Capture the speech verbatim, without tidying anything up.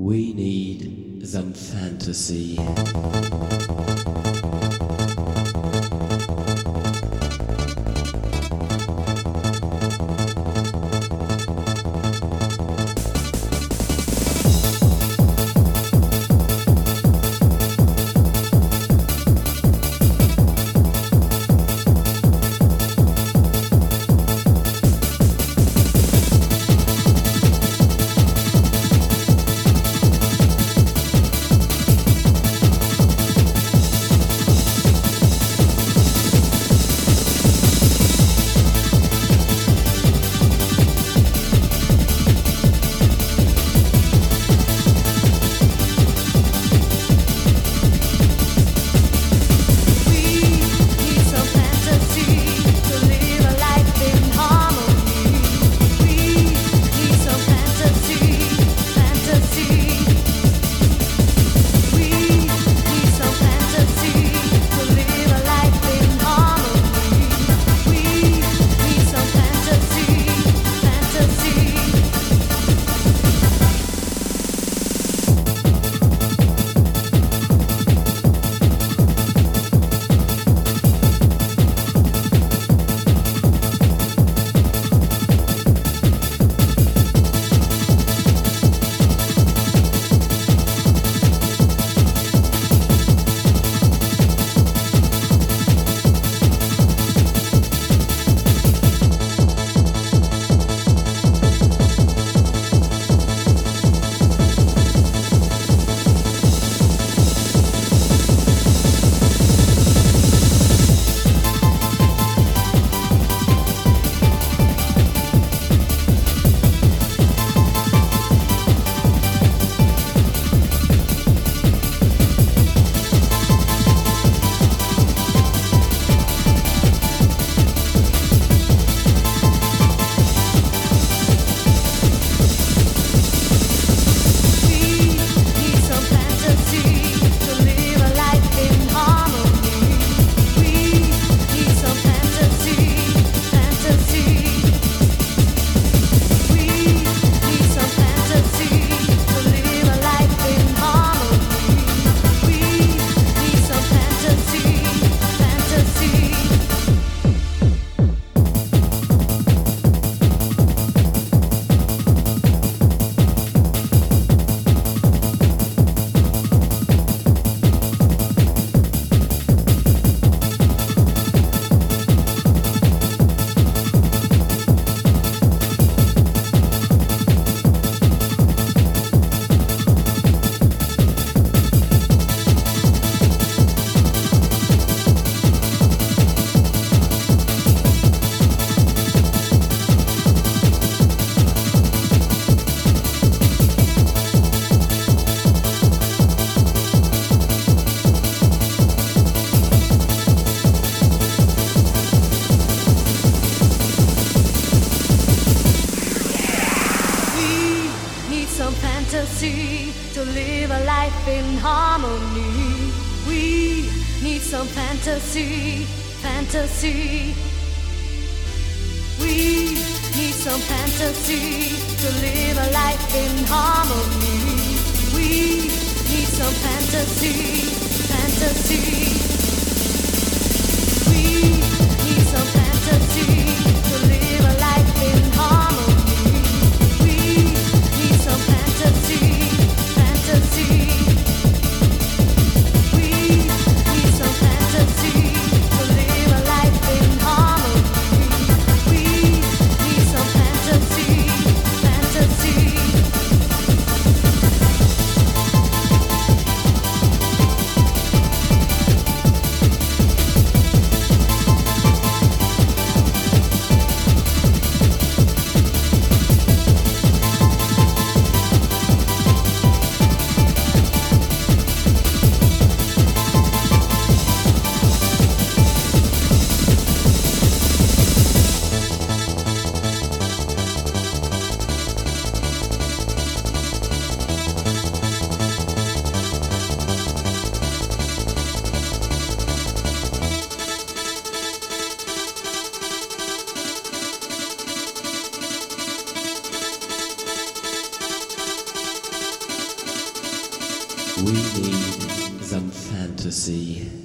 We need some fantasy. fantasy to live a life in harmony. We need some fantasy, fantasy. We need some fantasy to live a life in harmony. We need some fantasy, fantasy. We need some fantasy to live a life in harmony. We need some fantasy, fantasy. We need some fantasy to live a life in harmony. We need some fantasy, fantasy. We need some fantasy.